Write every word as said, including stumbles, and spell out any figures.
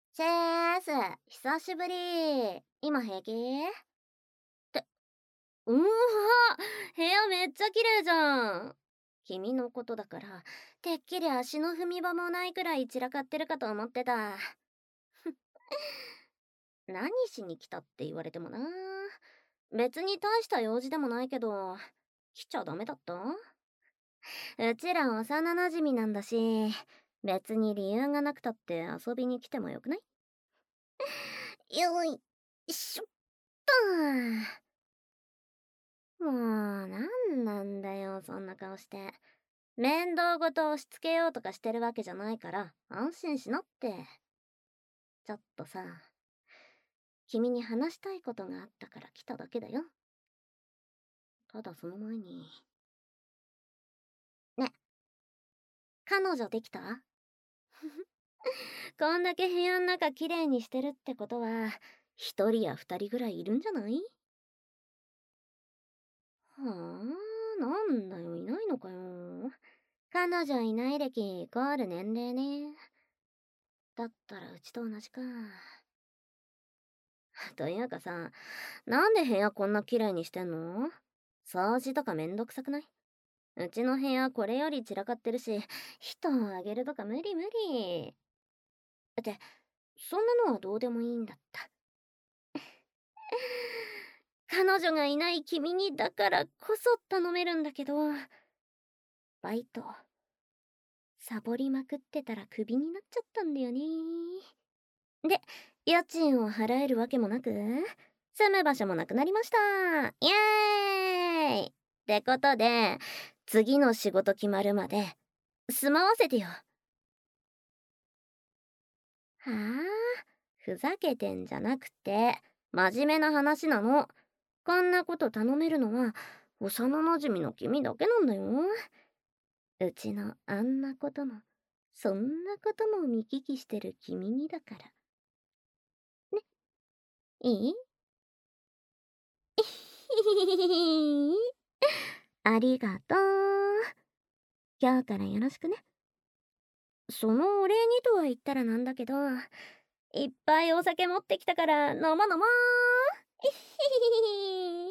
チェース、久しぶり。今平気って、うわ、部屋めっちゃ綺麗じゃん。君のことだから、てっきり足の踏み場もないくらい散らかってるかと思ってた。何しに来たって言われてもな。別に大した用事でもないけど、来ちゃダメだった？うちら幼馴染なんだし、別に理由がなくたって遊びに来てもよくない？よいしょっと。もう、なんなんだよ、そんな顔して。面倒ごと押し付けようとかしてるわけじゃないから、安心しなって。ちょっとさ、君に話したいことがあったから来ただけだよ。ただその前に。ね、彼女できた？こんだけ部屋ん中綺麗にしてるってことは、一人や二人ぐらいいるんじゃない？はあ、なんだよ、いないのかよ。彼女いない歴イコール年齢ね。だったらうちと同じか。というかさ、なんで部屋こんな綺麗にしてんの？掃除とかめんどくさくない？うちの部屋これより散らかってるし、人をあげるとか無理無理。って、そんなのはどうでもいいんだった。彼女がいない君にだからこそ頼めるんだけど、バイト、サボりまくってたらクビになっちゃったんだよね。で、家賃を払えるわけもなく、住む場所もなくなりました。イエーイってことで、次の仕事決まるまで、住まわせてよ。はあ、ふざけてんじゃなくて、真面目な話なの。こんなこと頼めるのは、幼馴染の君だけなんだよ。うちのあんなことも、そんなことも見聞きしてる君にだから。ね、いい？ありがとう。今日からよろしくね。そのお礼にとは言ったらなんだけど、いっぱいお酒持ってきたから飲もう飲もう。